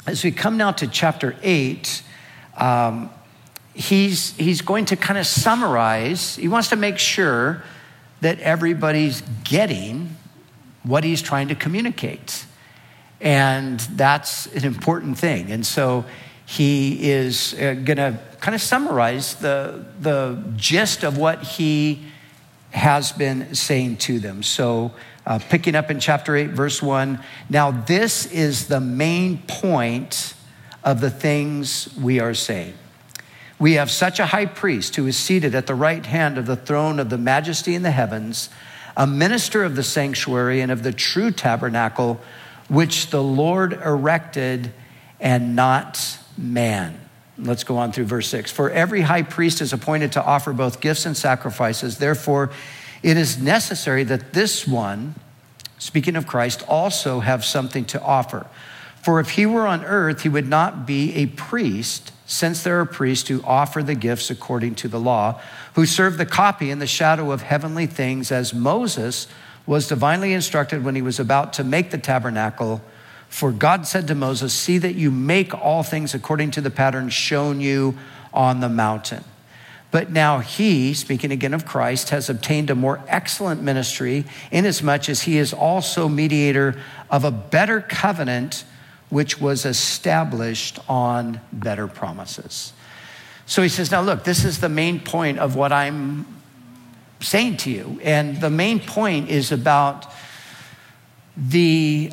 as we come now to chapter 8, he's going to kind of summarize. He wants to make sure that everybody's getting what he's trying to communicate. And that's an important thing. And so he is going to kind of summarize the gist of what he has been saying to them. So picking up in chapter 8, verse 1, now this is the main point of the things we are saying. We have such a high priest who is seated at the right hand of the throne of the majesty in the heavens, a minister of the sanctuary and of the true tabernacle, which the Lord erected and not man. Let's go on through verse 6. For every high priest is appointed to offer both gifts and sacrifices. Therefore, it is necessary that this one, speaking of Christ, also have something to offer. For if he were on earth, he would not be a priest, since there are priests who offer the gifts according to the law, who serve the copy in the shadow of heavenly things, as Moses was divinely instructed when he was about to make the tabernacle. For God said to Moses, see that you make all things according to the pattern shown you on the mountain. But now he, speaking again of Christ, has obtained a more excellent ministry, inasmuch as he is also mediator of a better covenant, which was established on better promises. So he says, now look, this is the main point of what I'm saying to you. And the main point is about the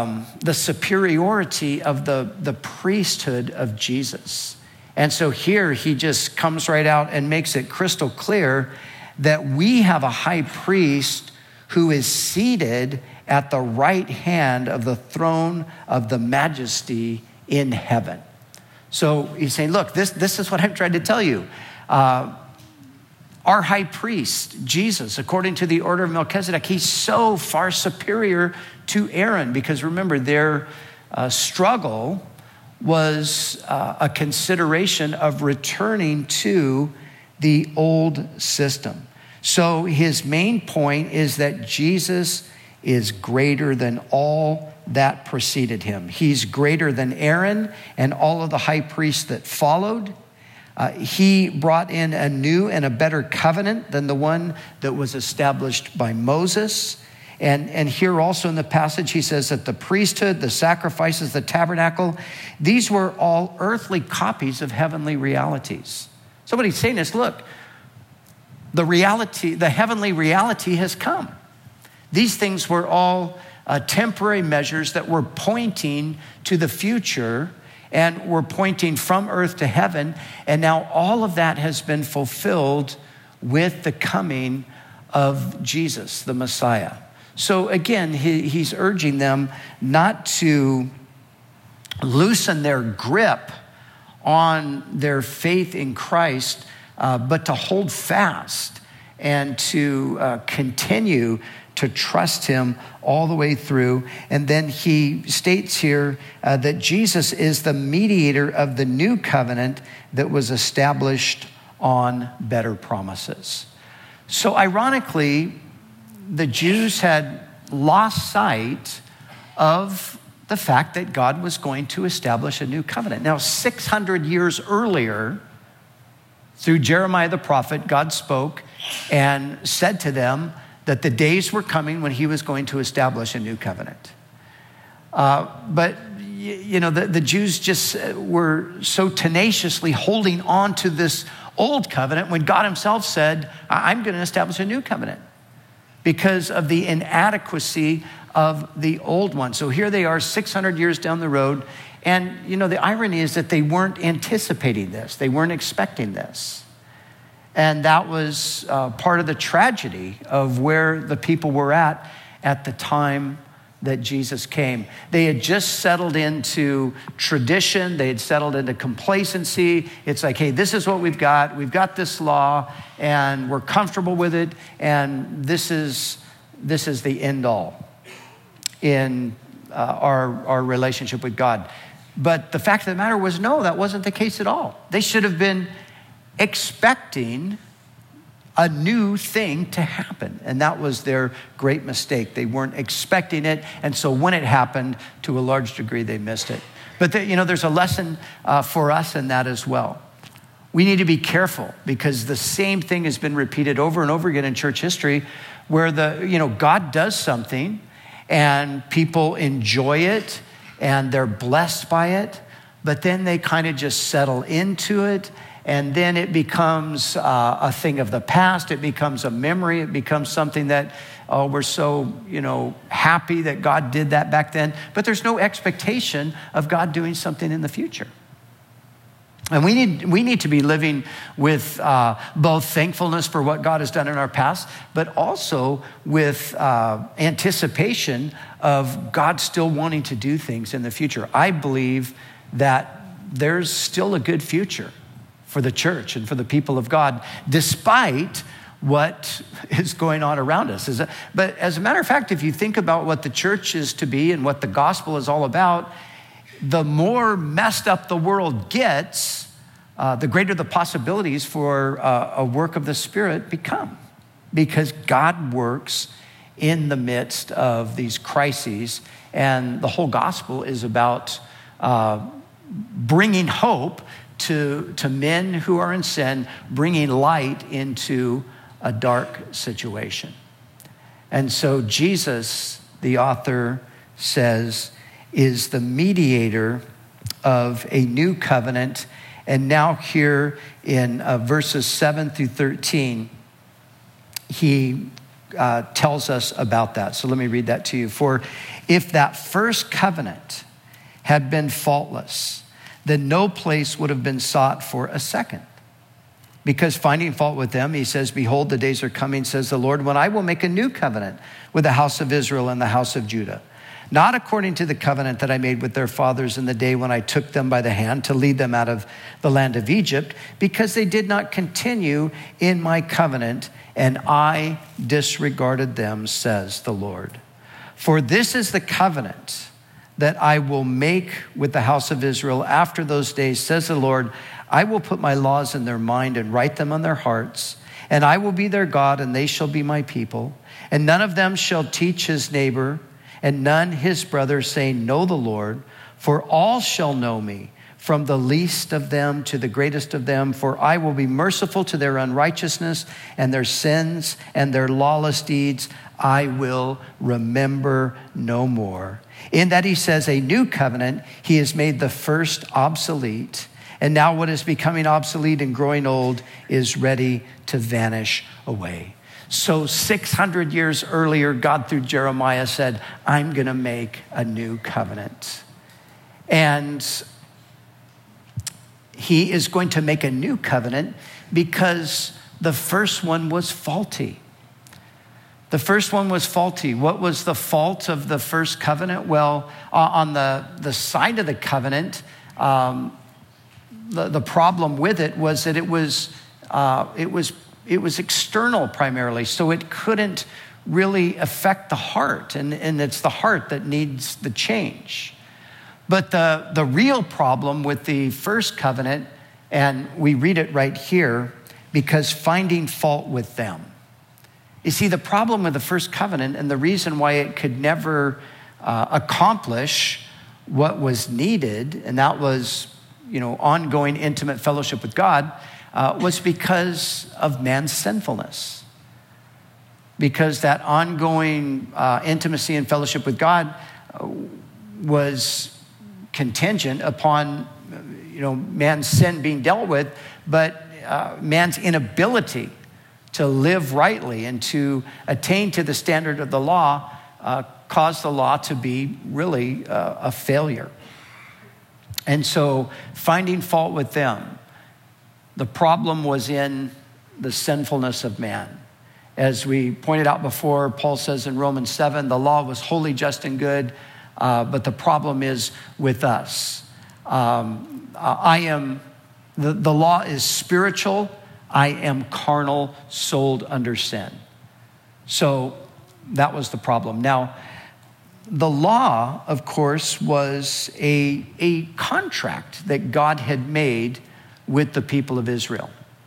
superiority of the priesthood of Jesus. And so here he just comes right out and makes it crystal clear that we have a high priest who is seated at the right hand of the throne of the majesty in heaven. So he's saying, look, this is what I'm trying to tell you. Our high priest, Jesus, according to the order of Melchizedek, he's so far superior to Aaron, because remember, their struggle was a consideration of returning to the old system. So his main point is that Jesus is greater than all that preceded him. He's greater than Aaron and all of the high priests that followed. He brought in a new and a better covenant than the one that was established by Moses. And here also in the passage, he says that the priesthood, the sacrifices, the tabernacle, these were all earthly copies of heavenly realities. So what he's saying is, look, the heavenly reality has come. These things were all temporary measures that were pointing to the future and were pointing from earth to heaven. And now all of that has been fulfilled with the coming of Jesus, the Messiah. So again, he's urging them not to loosen their grip on their faith in Christ, but to hold fast and to continue to trust him all the way through. And then he states here that Jesus is the mediator of the new covenant that was established on better promises. So ironically, the Jews had lost sight of the fact that God was going to establish a new covenant. Now, 600 years earlier, through Jeremiah the prophet, God spoke and said to them that the days were coming when he was going to establish a new covenant. But the Jews just were so tenaciously holding on to this old covenant when God himself said, I'm going to establish a new covenant, because of the inadequacy of the old one. So here they are 600 years down the road. And, the irony is that they weren't anticipating this. They weren't expecting this. And that was part of the tragedy of where the people were at the time that Jesus came. They had just settled into tradition. They had settled into complacency. It's like, hey, this is what we've got. We've got this law, and we're comfortable with it. And this is the end all in our relationship with God. But the fact of the matter was, no, that wasn't the case at all. They should have been expecting a new thing to happen. And that was their great mistake. They weren't expecting it. And so when it happened, to a large degree, they missed it. But there's a lesson for us in that as well. We need to be careful because the same thing has been repeated over and over again in church history where God does something and people enjoy it and they're blessed by it, but then they kind of just settle into it. And then it becomes a thing of the past. It becomes a memory. It becomes something that, we're so, happy that God did that back then. But there's no expectation of God doing something in the future. And we need to be living with both thankfulness for what God has done in our past, but also with anticipation of God still wanting to do things in the future. I believe that there's still a good future for the church and for the people of God, despite what is going on around us. But as a matter of fact, if you think about what the church is to be and what the gospel is all about, the more messed up the world gets, the greater the possibilities for a work of the Spirit become. Because God works in the midst of these crises, and the whole gospel is about bringing hope to men who are in sin, bringing light into a dark situation. And so Jesus, the author says, is the mediator of a new covenant. And now here in verses 7 through 13, he tells us about that. So let me read that to you. For if that first covenant had been faultless, then no place would have been sought for a second. Because finding fault with them, he says, behold, the days are coming, says the Lord, when I will make a new covenant with the house of Israel and the house of Judah. Not according to the covenant that I made with their fathers in the day when I took them by the hand to lead them out of the land of Egypt, because they did not continue in my covenant, and I disregarded them, says the Lord. For this is the covenant that I will make with the house of Israel after those days, says the Lord. I will put my laws in their mind and write them on their hearts, and I will be their God, and they shall be my people. And none of them shall teach his neighbor, and none his brother, saying, know the Lord, for all shall know me, from the least of them to the greatest of them, for I will be merciful to their unrighteousness and their sins and their lawless deeds I will remember no more. In that he says a new covenant, he has made the first obsolete, and now what is becoming obsolete and growing old is ready to vanish away. So 600 years earlier, God through Jeremiah said, I'm going to make a new covenant. And he is going to make a new covenant because the first one was faulty. The first one was faulty. What was the fault of the first covenant? Well, on the side of the covenant, the problem with it was that it was external primarily, so it couldn't really affect the heart, and it's the heart that needs the change. But the real problem with the first covenant, and we read it right here, because finding fault with them. You see, the problem with the first covenant and the reason why it could never accomplish what was needed, and that was, ongoing intimate fellowship with God, was because of man's sinfulness. Because that ongoing intimacy and fellowship with God was contingent upon, man's sin being dealt with, but man's inability to live rightly and to attain to the standard of the law caused the law to be really a failure. And so finding fault with them, the problem was in the sinfulness of man. As we pointed out before, Paul says in Romans 7, the law was holy, just, and good, but the problem is with us. The law is spiritual. I am carnal, sold under sin. So that was the problem. Now, the law, of course, was a contract that God had made with the people of Israel.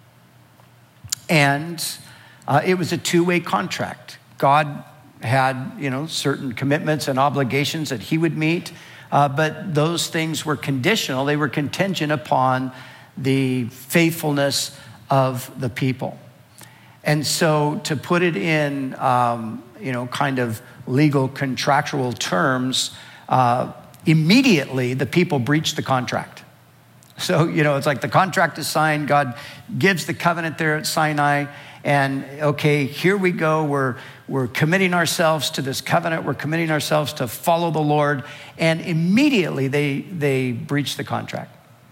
And it was a two-way contract. God had, certain commitments and obligations that he would meet. but those things were conditional. They were contingent upon the faithfulness of the people. And so to put it in, kind of legal contractual terms, immediately the people breached the contract. So, it's like the contract is signed. God gives the covenant there at Sinai. And okay, here we go. We're committing ourselves to this covenant. We're committing ourselves to follow the Lord. And immediately they breached the contract.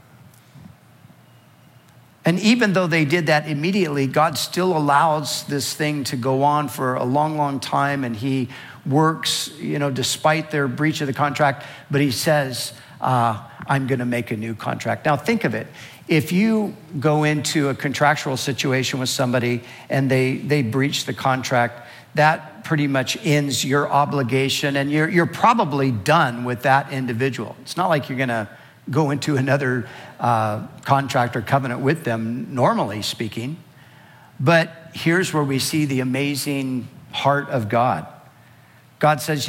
And even though they did that immediately, God still allows this thing to go on for a long, long time. And he works, despite their breach of the contract. But he says, I'm going to make a new contract. Now think of it. If you go into a contractual situation with somebody and they breach the contract, that pretty much ends your obligation, and you're probably done with that individual. It's not like you're going to go into another contract or covenant with them, normally speaking. But here's where we see the amazing heart of God. God says,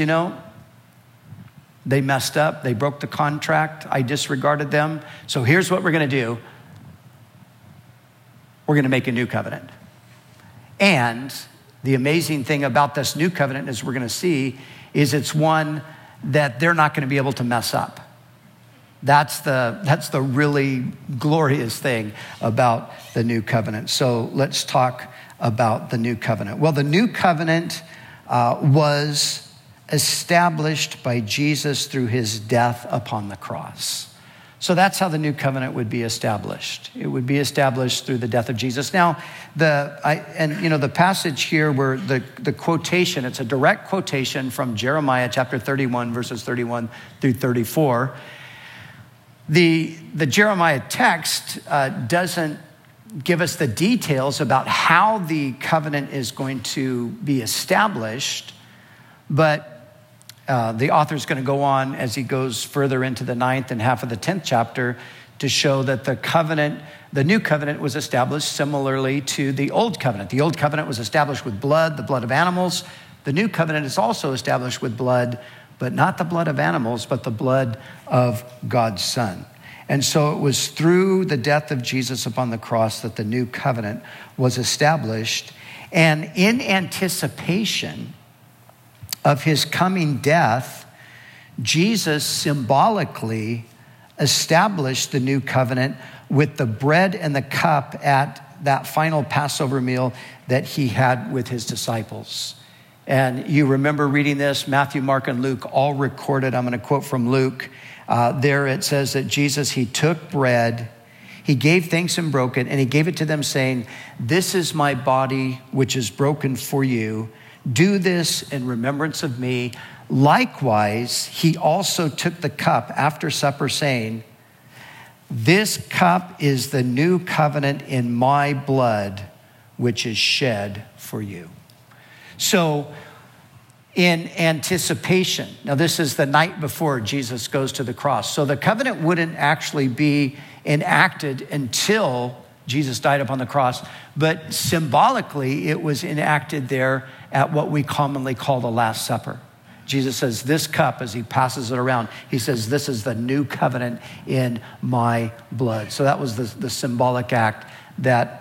they messed up. They broke the contract. I disregarded them. So here's what we're going to do. We're going to make a new covenant. And the amazing thing about this new covenant, as we're going to see, is it's one that they're not going to be able to mess up. That's the really glorious thing about the new covenant. So let's talk about the new covenant. Well, the new covenant was established by Jesus through his death upon the cross. So that's how the new covenant would be established. It would be established through the death of Jesus. Now, the passage here where the quotation, it's a direct quotation from Jeremiah chapter 31, verses 31 through 34. The Jeremiah text doesn't give us the details about how the covenant is going to be established, but the author's going to go on as he goes further into the 9th and half of the 10th chapter to show that the new covenant was established similarly to the old covenant. The old covenant was established with blood, the blood of animals. The new covenant is also established with blood, but not the blood of animals, but the blood of God's Son. And so it was through the death of Jesus upon the cross that the new covenant was established. And in anticipation of his coming death, Jesus symbolically established the new covenant with the bread and the cup at that final Passover meal that he had with his disciples. And you remember reading this, Matthew, Mark, and Luke all recorded. I'm going to quote from Luke. There it says that Jesus, he took bread, he gave thanks and broke it, and he gave it to them saying, "This is my body, which is broken for you. Do this in remembrance of me." Likewise, he also took the cup after supper, saying, "This cup is the new covenant in my blood, which is shed for you." So, in anticipation, now this is the night before Jesus goes to the cross. So the covenant wouldn't actually be enacted until Jesus died upon the cross, but symbolically it was enacted there at what we commonly call the Last Supper. Jesus says, this cup, as he passes it around, he says, "This is the new covenant in my blood." So that was the symbolic act that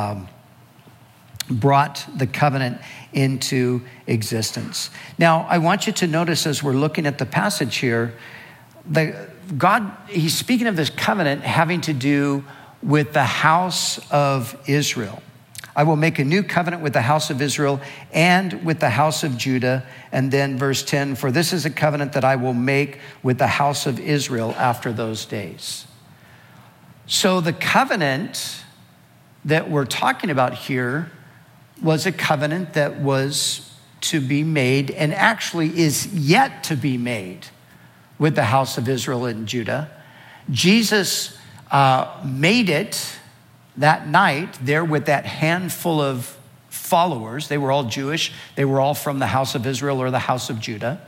brought the covenant into existence. Now, I want you to notice as we're looking at the passage here, God, he's speaking of this covenant having to do with the house of Israel. "I will make a new covenant with the house of Israel and with the house of Judah." And then verse 10, "For this is a covenant that I will make with the house of Israel after those days." So the covenant that we're talking about here was a covenant that was to be made and actually is yet to be made with the house of Israel and Judah. Jesus made it that night there with that handful of followers. They were all Jewish. They were all from the house of Israel or the house of Judah.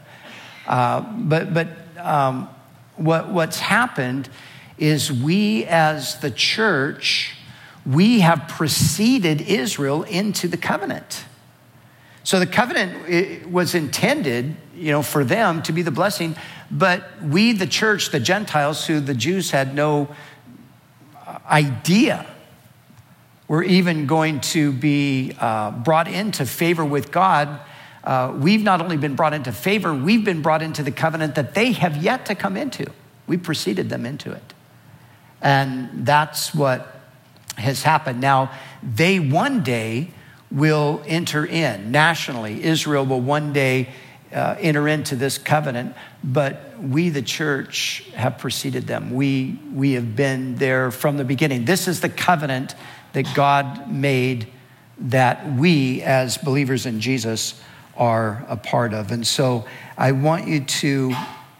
What's happened is we as the church, we have preceded Israel into the covenant. So the covenant was intended, for them to be the blessing, but we, the church, the Gentiles, who the Jews had no idea were even going to be brought into favor with God. We've not only been brought into favor, we've been brought into the covenant that they have yet to come into. We preceded them into it. And that's what has happened. Now, they one day will enter in nationally. Israel will one day enter into this covenant, but we, the church, have preceded them. We have been there from the beginning. This is the covenant that God made that we, as believers in Jesus, are a part of. And so I want you to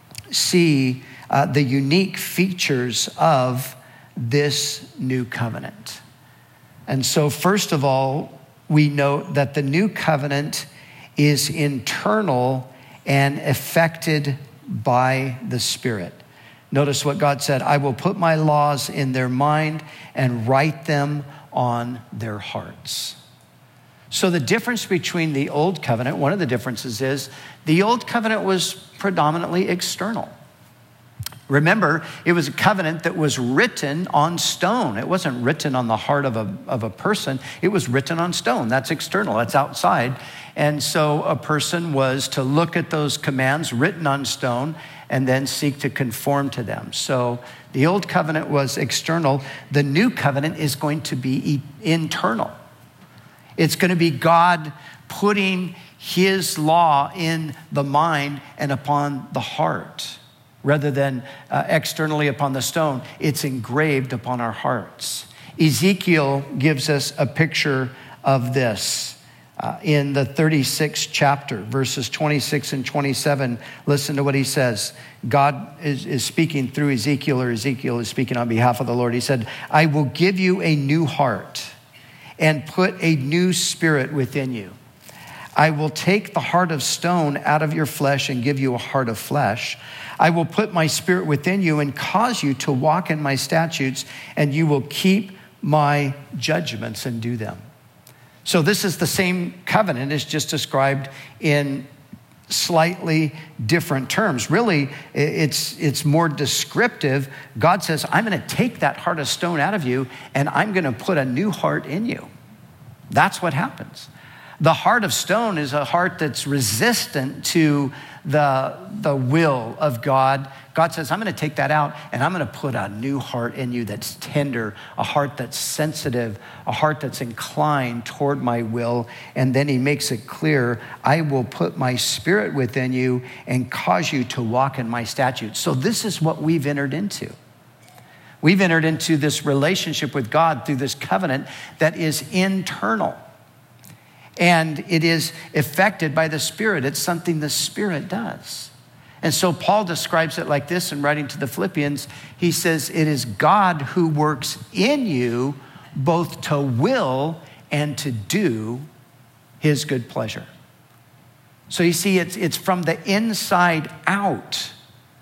see the unique features of this new covenant. And so first of all, we note that the new covenant is internal and affected by the Spirit. Notice what God said, I will put my laws in their mind and write them on their hearts. So the difference between the old covenant, one of the differences is the old covenant was predominantly external. Remember, it was a covenant that was written on stone. It wasn't written on the heart of a person. It was written on stone. That's external. That's outside. And so a person was to look at those commands written on stone and then seek to conform to them. So the old covenant was external. The new covenant is going to be internal. It's going to be God putting his law in the mind and upon the heart. Rather than externally upon the stone, it's engraved upon our hearts. Ezekiel gives us a picture of this in the 36th chapter, verses 26 and 27. Listen to what he says. God is speaking through Ezekiel, or Ezekiel is speaking on behalf of the Lord. He said, I will give you a new heart and put a new spirit within you. I will take the heart of stone out of your flesh and give you a heart of flesh. I will put my spirit within you and cause you to walk in my statutes, and you will keep my judgments and do them. So this is the same covenant. It's just described in slightly different terms. Really, it's more descriptive. God says, I'm going to take that heart of stone out of you, and I'm going to put a new heart in you. That's what happens. The heart of stone is a heart that's resistant to the will of God. God says, I'm going to take that out and I'm going to put a new heart in you that's tender, a heart that's sensitive, a heart that's inclined toward my will. And then he makes it clear, I will put my spirit within you and cause you to walk in my statutes. So this is what we've entered into. We've entered into this relationship with God through this covenant that is internal. And it is affected by the Spirit. It's something the Spirit does. And so Paul describes it like this in writing to the Philippians. He says, it is God who works in you both to will and to do his good pleasure. So you see, it's from the inside out.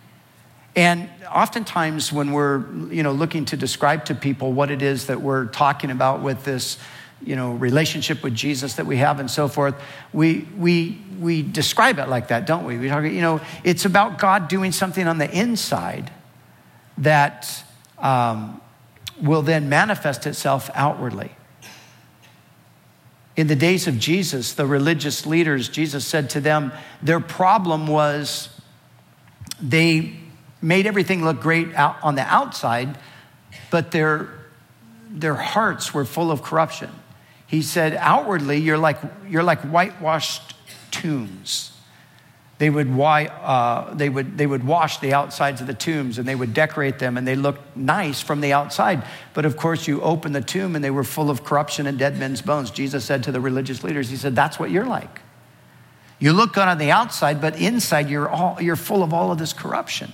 And oftentimes when we're, looking to describe to people what it is that we're talking about with this, relationship with Jesus that we have and so forth, we describe it like that, don't we? We talk, it's about God doing something on the inside that will then manifest itself outwardly. In the days of Jesus, the religious leaders, Jesus said to them, their problem was they made everything look great out on the outside, but their hearts were full of corruption. He said, outwardly, you're like whitewashed tombs. They would wash the outsides of the tombs and they would decorate them and they looked nice from the outside. But of course, you open the tomb and they were full of corruption and dead men's bones. Jesus said to the religious leaders, he said, that's what you're like. You look good on the outside, but inside you're full of all of this corruption.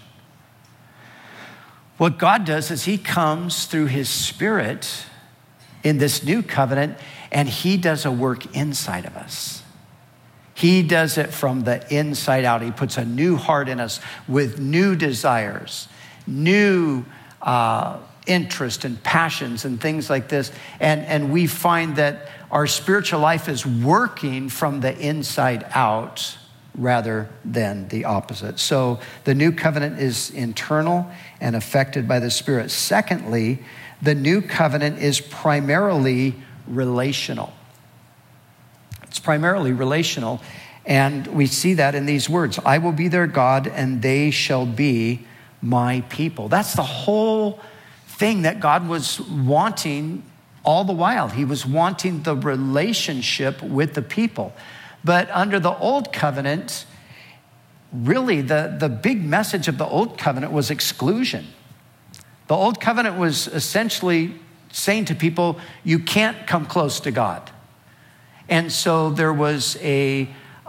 What God does is he comes through his Spirit in this new covenant, and he does a work inside of us. He does it from the inside out. He puts a new heart in us with new desires, new interest and passions and things like this. And we find that our spiritual life is working from the inside out rather than the opposite. So the new covenant is internal and affected by the Spirit. Secondly, the new covenant is primarily relational. It's primarily relational, and we see that in these words: I will be their God, and they shall be my people. That's the whole thing that God was wanting all the while. He was wanting the relationship with the people. But under the old covenant, really the big message of the old covenant was exclusion. The old covenant was essentially saying to people, you can't come close to God. And so there was a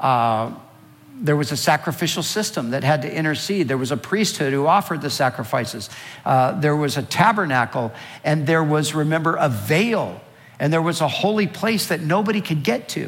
sacrificial system that had to intercede. There was a priesthood who offered the sacrifices. There was a tabernacle, and there was, remember, a veil, and there was a holy place that nobody could get to.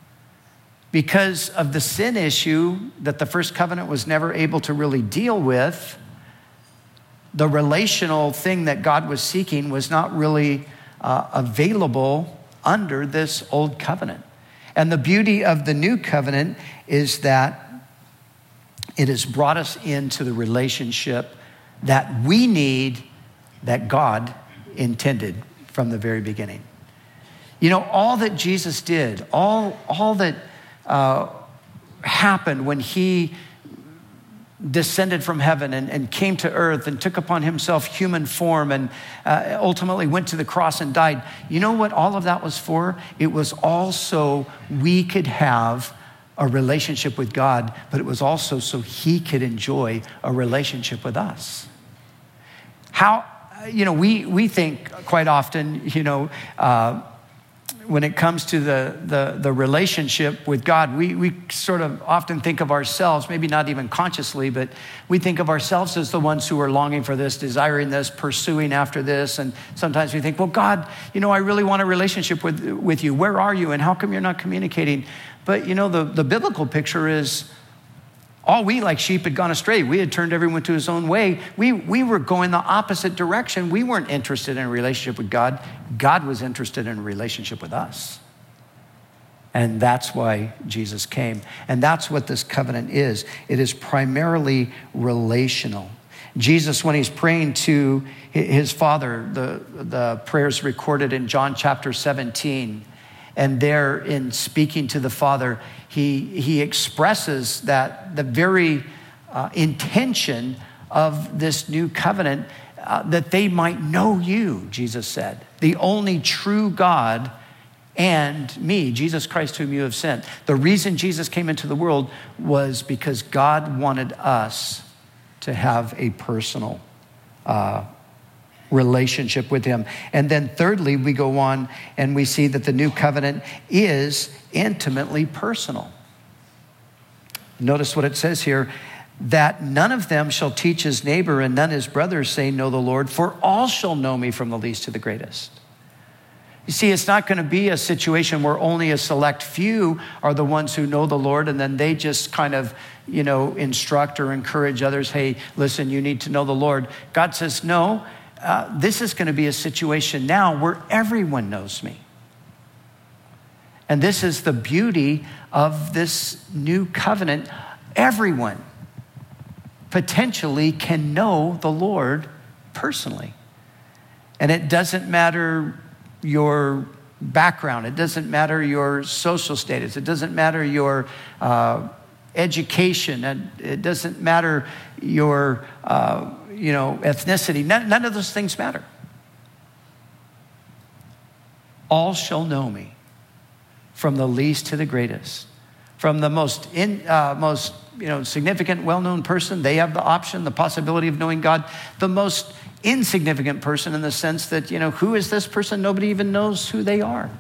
Because of the sin issue that the first covenant was never able to really deal with, the relational thing that God was seeking was not really available under this old covenant. And the beauty of the new covenant is that it has brought us into the relationship that we need, that God intended from the very beginning. You know, all that Jesus did, all that happened when he descended from heaven and came to earth and took upon himself human form and ultimately went to the cross and died. You know what all of that was for? It was also we could have a relationship with God, but it was also so he could enjoy a relationship with us. How, you know, we think quite often, you know, when it comes to the relationship with God, we sort of often think of ourselves, maybe not even consciously, but we think of ourselves as the ones who are longing for this, desiring this, pursuing after this. And sometimes we think, well, God, you know, I really want a relationship with you. Where are you? And how come you're not communicating? But, you know, the biblical picture is all we like sheep had gone astray. We had turned everyone to his own way. We were going the opposite direction. We weren't interested in a relationship with God. God was interested in a relationship with us. And that's why Jesus came. And that's what this covenant is. It is primarily relational. Jesus, when he's praying to his Father, the prayers recorded in John chapter 17, and there in speaking to the Father, he expresses that the very intention of this new covenant, that they might know you, Jesus said, the only true God, and me, Jesus Christ, whom you have sent. The reason Jesus came into the world was because God wanted us to have a personal relationship with him. And then thirdly, we go on and we see that the new covenant is intimately personal. Notice what it says here, that none of them shall teach his neighbor and none his brother, saying, know the Lord, for all shall know me from the least to the greatest. You see, it's not going to be a situation where only a select few are the ones who know the Lord, and then they just kind of, you know, instruct or encourage others, hey, listen, you need to know the Lord. God says, no, this is going to be a situation now where everyone knows me. And this is the beauty of this new covenant. Everyone potentially can know the Lord personally. And it doesn't matter your background. It doesn't matter your social status. It doesn't matter your education. And it doesn't matter your ethnicity. None of those things matter. All shall know me, from the least to the greatest. From the most significant, well-known person, they have the option, the possibility of knowing God. The most insignificant person, in the sense that, who is this person? Nobody even knows who they are.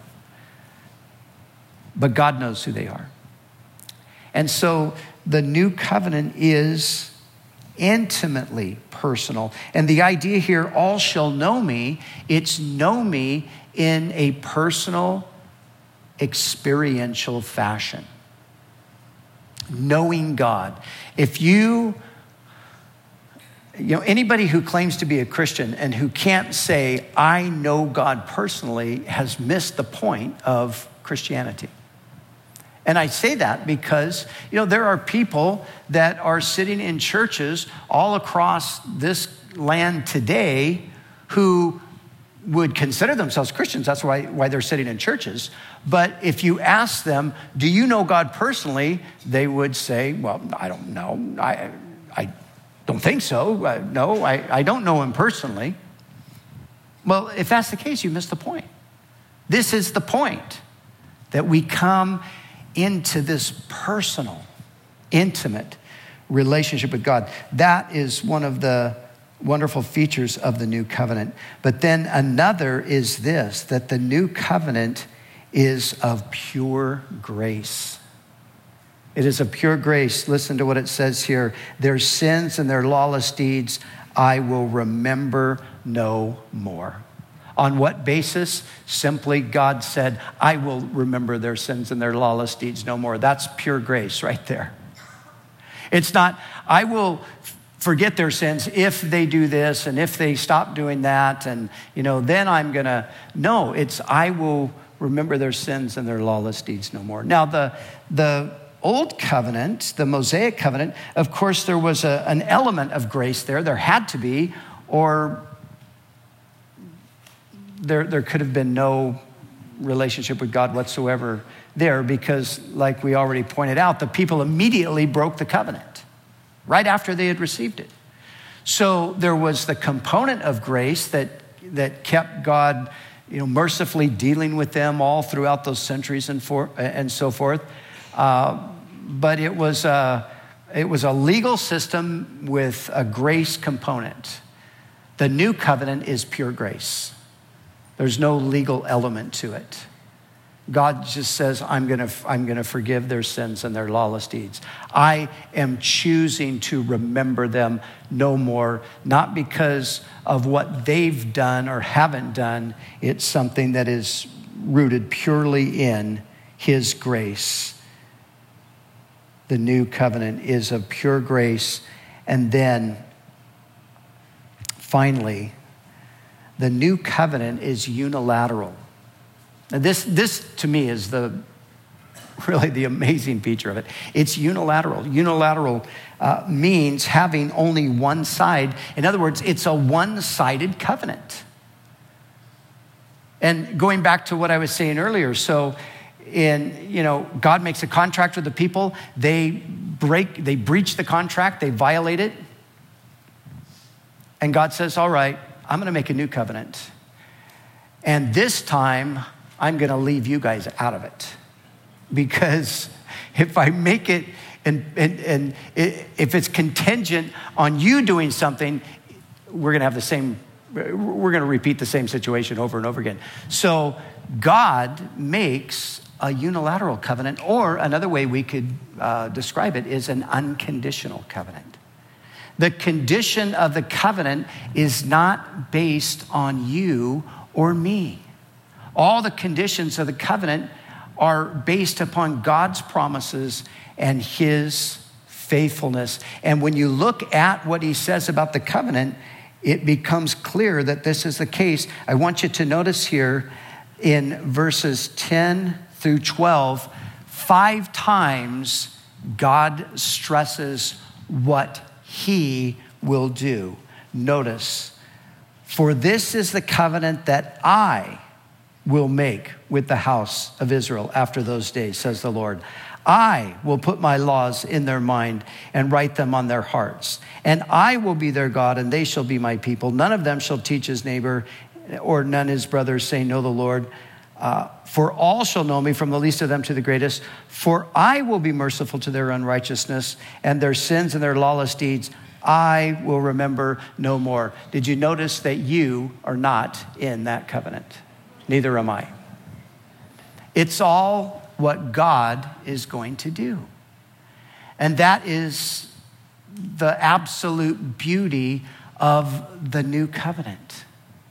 But God knows who they are. And so the new covenant is intimately personal. And the idea here, all shall know me, it's know me in a personal, experiential fashion. Knowing God. If you Anybody who claims to be a Christian and who can't say, I know God personally, has missed the point of Christianity. And I say that because, there are people that are sitting in churches all across this land today who would consider themselves Christians. That's why they're sitting in churches. But if you ask them, do you know God personally? They would say, well, I don't know. I don't think so. No, I don't know him personally. Well, if that's the case, you missed the point. This is the point, that we come into this personal, intimate relationship with God. That is one of the wonderful features of the new covenant. But then another is this, that the new covenant is of pure grace. It is of pure grace. Listen to what it says here. Their sins and their lawless deeds I will remember no more. On what basis? Simply God said, I will remember their sins and their lawless deeds no more. That's pure grace right there. It's not, I will forget their sins if they do this and if they stop doing that and, then I'm going to. No, it's I will remember their sins and their lawless deeds no more. Now, the Old Covenant, the Mosaic Covenant, of course, there was an element of grace there. There had to be, or there could have been no relationship with God whatsoever there because, like we already pointed out, the people immediately broke the covenant right after they had received it. So there was the component of grace that kept God, mercifully dealing with them all throughout those centuries and so forth. But it was a legal system with a grace component. The new covenant is pure grace. There's no legal element to it. God just says, I'm gonna forgive their sins and their lawless deeds. I am choosing to remember them no more, not because of what they've done or haven't done. It's something that is rooted purely in his grace. The new covenant is of pure grace. And then, finally, the new covenant is unilateral. Now this to me is really the amazing feature of it. It's unilateral. Unilateral means having only one side. In other words, it's a one-sided covenant. And going back to what I was saying earlier, so God makes a contract with the people. They breach the contract. They violate it. And God says, all right, I'm going to make a new covenant. And this time, I'm going to leave you guys out of it. Because if I make it, and if it's contingent on you doing something, we're going to repeat the same situation over and over again. So God makes a unilateral covenant, or another way we could describe it is an unconditional covenant. The condition of the covenant is not based on you or me. All the conditions of the covenant are based upon God's promises and his faithfulness. And when you look at what he says about the covenant, it becomes clear that this is the case. I want you to notice here in verses 10 through 12, 5 times God stresses what he will do. Notice, for this is the covenant that I will make with the house of Israel after those days, says the Lord. I will put my laws in their mind and write them on their hearts. And I will be their God, and they shall be my people. None of them shall teach his neighbor or none his brothers, saying, know the Lord. For all shall know me, from the least of them to the greatest. For I will be merciful to their unrighteousness, and their sins and their lawless deeds I will remember no more. Did you notice that you are not in that covenant? Neither am I. It's all what God is going to do. And that is the absolute beauty of the new covenant.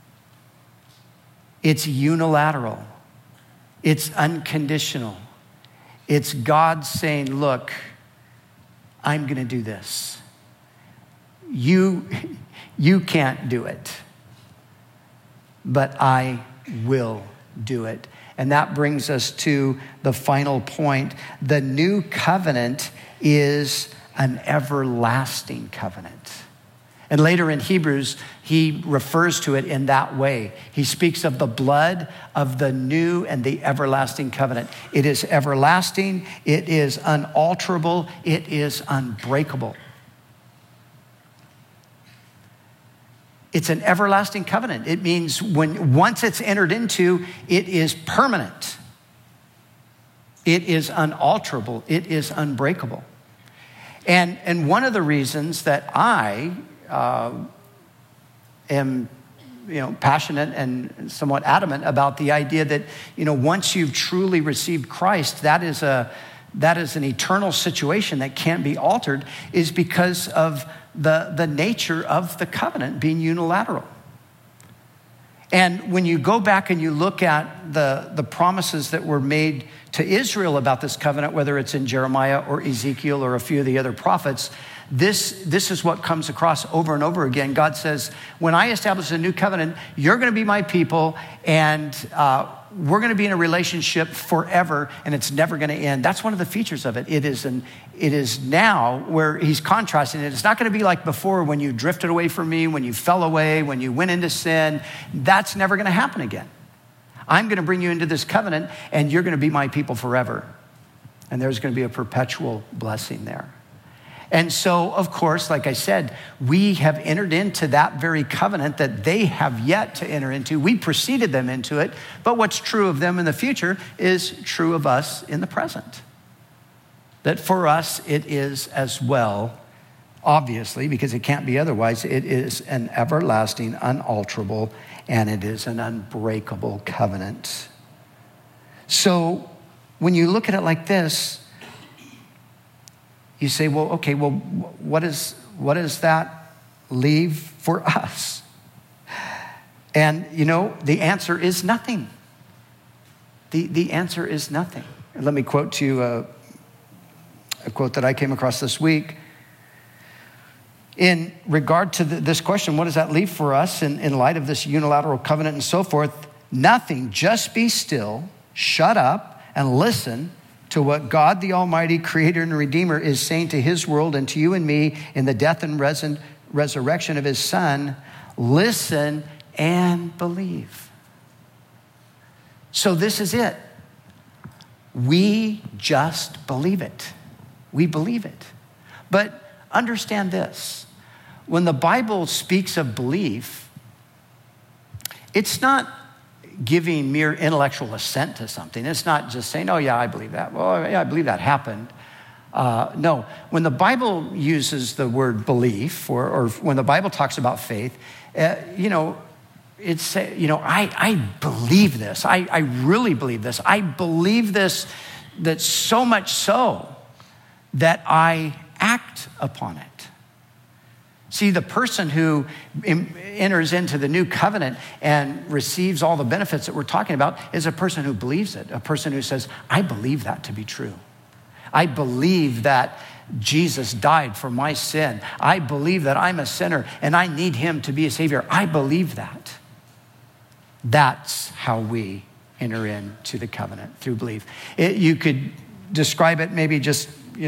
It's unilateral. It's unconditional. It's God saying, look, I'm going to do this. you can't do it, but I will do it. And that brings us to the final point. The new covenant is an everlasting covenant. And later in Hebrews, he refers to it in that way. He speaks of the blood of the new and the everlasting covenant. It is everlasting, it is unalterable, it is unbreakable. It's an everlasting covenant. It means once it's entered into, it is permanent. It is unalterable. It is unbreakable. And one of the reasons that I am passionate and somewhat adamant about the idea that once you've truly received Christ, that is an eternal situation that can't be altered, is because of the nature of the covenant being unilateral. And when you go back and you look at the promises that were made to Israel about this covenant, whether it's in Jeremiah or Ezekiel or a few of the other prophets, this is what comes across over and over again. God says, when I establish a new covenant, you're going to be my people, and we're going to be in a relationship forever, and it's never going to end. That's one of the features of it. It is now where he's contrasting it. It's not going to be like before when you drifted away from me, when you fell away, when you went into sin. That's never going to happen again. I'm going to bring you into this covenant, and you're going to be my people forever. And there's going to be a perpetual blessing there. And so, of course, like I said, we have entered into that very covenant that they have yet to enter into. We preceded them into it, but what's true of them in the future is true of us in the present. That for us, it is as well, obviously, because it can't be otherwise, it is an everlasting, unalterable, and it is an unbreakable covenant. So when you look at it like this, you say, well, okay, well, what does that leave for us? And, the answer is nothing. The answer is nothing. Let me quote to you a quote that I came across this week. In regard to this question, what does that leave for us in light of this unilateral covenant and so forth? Nothing. Just be still, shut up, and listen to what God, the Almighty Creator and Redeemer, is saying to his world and to you and me in the death and resurrection of his Son. Listen and believe. So this is it. We just believe it. We believe it. But understand this. When the Bible speaks of belief, it's not giving mere intellectual assent to something. It's not just saying, oh yeah, I believe that. Well, yeah, I believe that happened. No, when the Bible uses the word belief, or when the Bible talks about faith, it's, I believe this. I really believe this. I believe this, that so much so that I act upon it. See, the person who enters into the new covenant and receives all the benefits that we're talking about is a person who believes it, a person who says, I believe that to be true. I believe that Jesus died for my sin. I believe that I'm a sinner and I need him to be a savior. I believe that. That's how we enter into the covenant, through belief. You could describe it maybe just,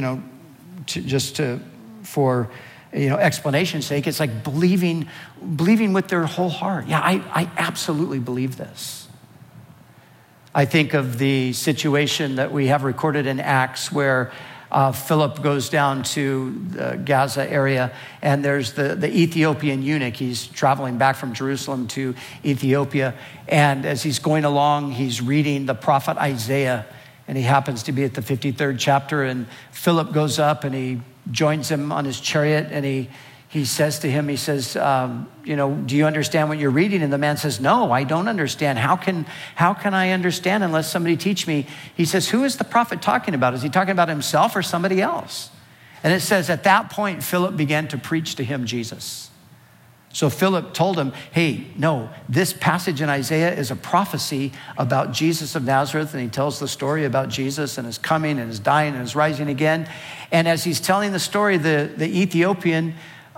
for explanation's sake, it's like believing with their whole heart. Yeah, I absolutely believe this. I think of the situation that we have recorded in Acts where Philip goes down to the Gaza area, and there's the Ethiopian eunuch. He's traveling back from Jerusalem to Ethiopia, and as he's going along, he's reading the prophet Isaiah, and he happens to be at the 53rd chapter, and Philip goes up and he joins him on his chariot, and he says to him, do you understand what you're reading? And the man says, no, I don't understand. How can I understand unless somebody teach me? He says, who is the prophet talking about? Is he talking about himself or somebody else? And it says, at that point, Philip began to preach to him Jesus. So Philip told him, hey, no, this passage in Isaiah is a prophecy about Jesus of Nazareth. And he tells the story about Jesus and his coming and his dying and his rising again. And as he's telling the story, the Ethiopian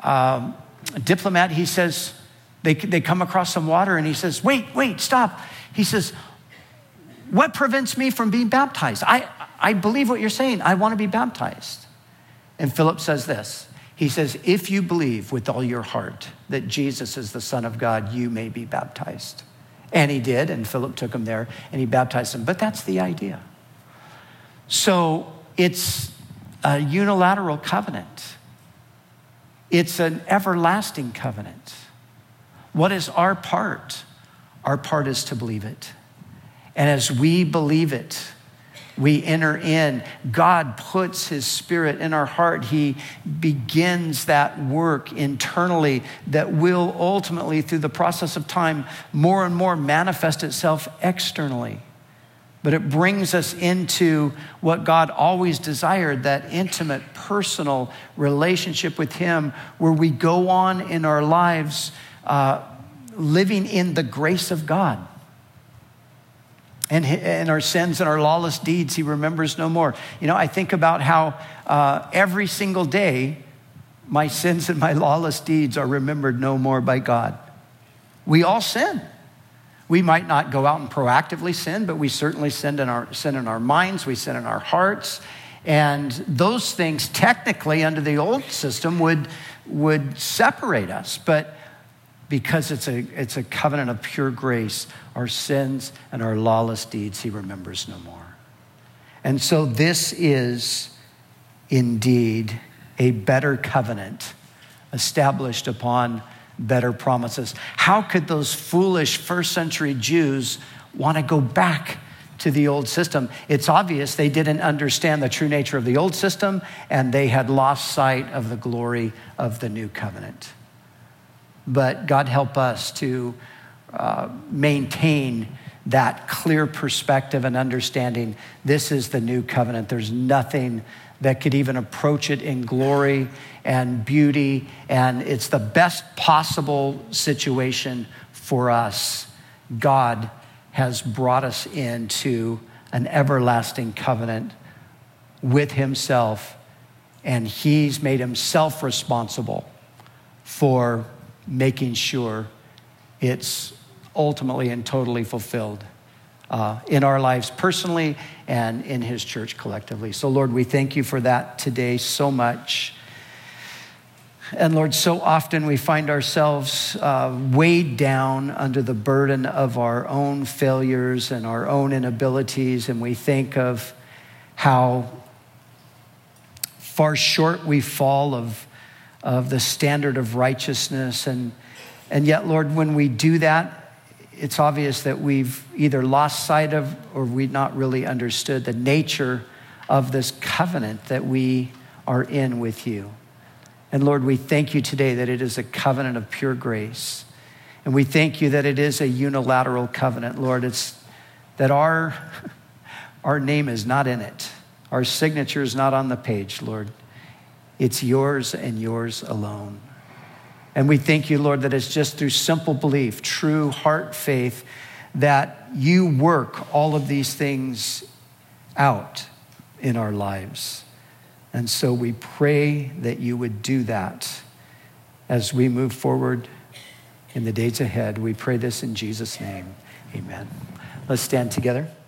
diplomat, he says, they come across some water and he says, wait, stop. He says, what prevents me from being baptized? I believe what you're saying. I want to be baptized. And Philip says this. He says, if you believe with all your heart that Jesus is the Son of God, you may be baptized. And he did, and Philip took him there and he baptized him. But that's the idea. So it's a unilateral covenant. It's an everlasting covenant. What is our part? Our part is to believe it. And as we believe it, we enter in. God puts his Spirit in our heart. He begins that work internally that will ultimately, through the process of time, more and more manifest itself externally. But it brings us into what God always desired, that intimate, personal relationship with him, where we go on in our lives living in the grace of God. And our sins and our lawless deeds, he remembers no more. You know, I think about how every single day, my sins and my lawless deeds are remembered no more by God. We all sin. We might not go out and proactively sin, but we certainly sin in our minds, we sin in our hearts. And those things technically under the old system would separate us. But because it's a covenant of pure grace, our sins and our lawless deeds he remembers no more. And so this is indeed a better covenant established upon better promises. How could those foolish first century Jews want to go back to the old system? It's obvious they didn't understand the true nature of the old system, and they had lost sight of the glory of the new covenant. But God help us to maintain that clear perspective and understanding. This is the new covenant. There's nothing that could even approach it in glory and beauty, and it's the best possible situation for us. God has brought us into an everlasting covenant with himself, and he's made himself responsible for making sure it's ultimately and totally fulfilled in our lives personally and in his church collectively. So Lord, we thank you for that today so much. And Lord, so often we find ourselves weighed down under the burden of our own failures and our own inabilities, and we think of how far short we fall of the standard of righteousness. And yet, Lord, when we do that, it's obvious that we've either lost sight of or we've not really understood the nature of this covenant that we are in with you. And Lord, we thank you today that it is a covenant of pure grace. And we thank you that it is a unilateral covenant, Lord. It's that our name is not in it. Our signature is not on the page, Lord. It's yours and yours alone. And we thank you, Lord, that it's just through simple belief, true heart faith, that you work all of these things out in our lives. And so we pray that you would do that as we move forward in the days ahead. We pray this in Jesus' name. Amen. Let's stand together.